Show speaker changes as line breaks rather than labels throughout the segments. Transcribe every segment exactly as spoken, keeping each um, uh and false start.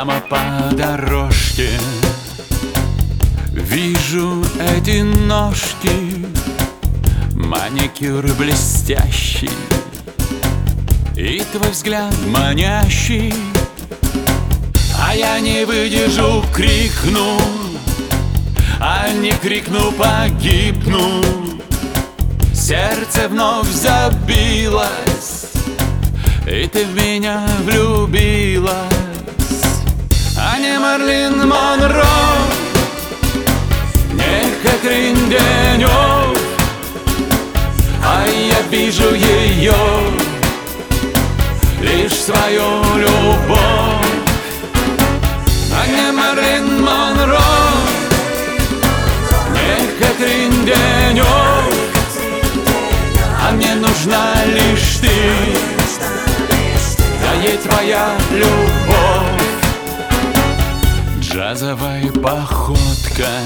Прямо по дорожке вижу эти ножки, маникюр блестящий и твой взгляд манящий. А я не выдержу, крикну, а не крикну, погибну. Сердце вновь забилось, и ты в меня влюбилась. А не Марлин Монро, не Кэтрин Денёв, а я вижу ее, лишь свою любовь. А не Марлин Монро, не Кэтрин Денёв, а мне нужна лишь ты, да ей твоя любовь. Джазовой походкой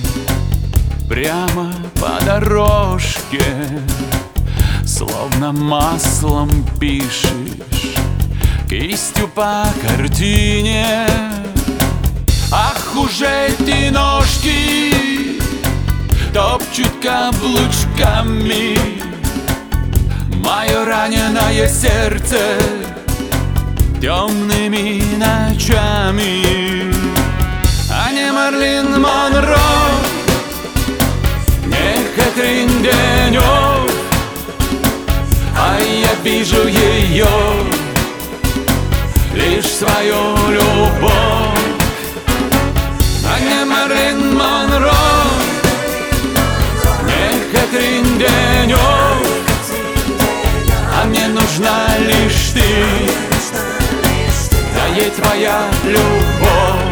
прямо по дорожке, словно маслом пишешь кистью по картине. Ах, уже эти ножки топчут каблучками мое раненое сердце темными ночами. А не Марлин Монро, не Кэтрин Денёв, а я вижу ее, лишь свою любовь. А не Марлин Монро, не Кэтрин Денёв, а мне нужна лишь ты, да ей твоя любовь.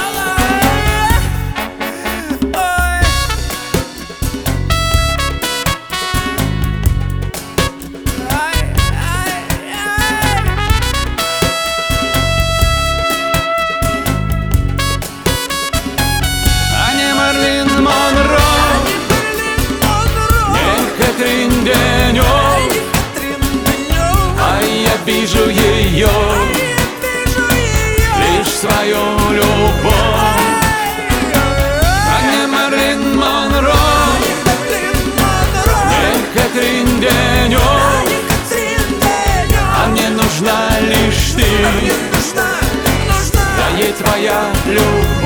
А не Марлин Монро, не Кэтрин Денёв, а я вижу ее, лишь свою любовь. А не Марлин Монро, не Кэтрин Денёв, а мне нужна лишь ты, да ей твоя любовь.